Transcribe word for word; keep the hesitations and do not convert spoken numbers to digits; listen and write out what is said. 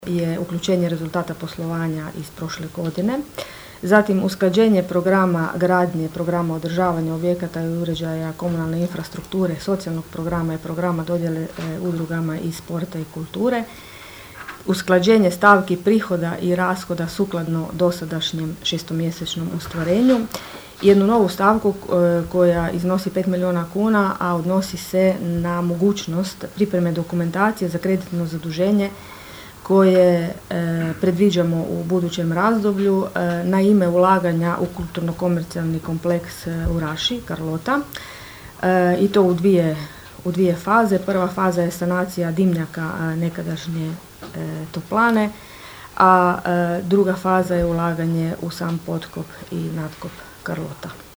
je uključenje rezultata poslovanja iz prošle godine. Zatim usklađenje programa gradnje, programa održavanja objekata i uređaja komunalne infrastrukture, socijalnog programa i programa dodjele e, udrugama iz sporta i kulture. Usklađenje stavki prihoda i rashoda sukladno dosadašnjem šestomjesečnom ostvarenju. Jednu novu stavku e, koja iznosi pet milijuna kuna, a odnosi se na mogućnost pripreme dokumentacije za kreditno zaduženje koje e, predviđamo u budućem razdoblju e, na ime ulaganja u kulturno-komercijalni kompleks e, u Raši, Carlota, e, i to u dvije, u dvije faze. Prva faza je sanacija dimnjaka e, nekadašnje e, toplane, a e, druga faza je ulaganje u sam potkop i nadkop Carlota.